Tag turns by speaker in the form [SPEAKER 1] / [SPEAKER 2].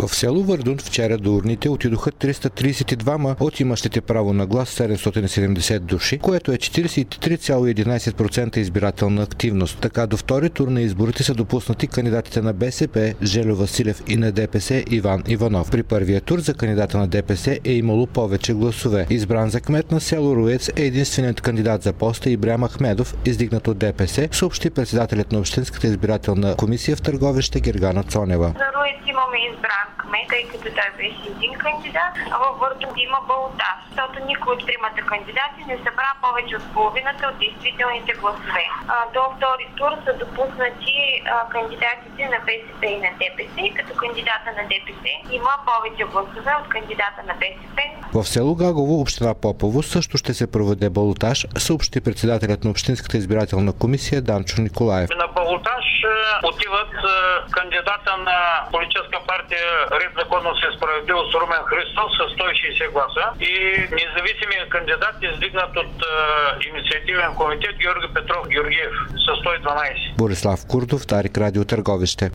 [SPEAKER 1] село Върдун вчера до урните отидоха 332 от имащите право на глас 770 души, което е 43,11% избирателна активност. Така до втори тур на изборите са допуснати кандидатите на БСП Жельо Василев и на ДПС Иван Иванов. При първия тур за кандидата на ДПС е имало повече гласове. Избран за кмет на село Руец е единственият кандидат за поста Ибрям Ахмедов, издигнат от ДПС, съобщи председателят на Общинската избирателна комисия в Търговище Гергана Цонева.
[SPEAKER 2] За Руец имаме избран кмет, тъй като той беше един кандидат, а във Върдун има балотаж, защото никой от тримата кандидати не събра повече от половината от действителните гласове. До втори тур са допуснати кандидатите на БСП и на ДПС, като кандидата на ДПС има повече гласове от кандидата на БСП.
[SPEAKER 1] В село Гагово, община Попово, също ще се проведе балотаж, съобщи председателят на Общинската избирателна комисия Данчо Николаев.
[SPEAKER 3] На балотаж отиват кандидата на политическа партия Ред, законност и справедливост Румен Христов с 160 гласа и независимия кандидат издигнат от инициативен комитет Георги Петров Георгиев с 112.
[SPEAKER 1] Борислав Курдов, Дарик, Радио Търговище.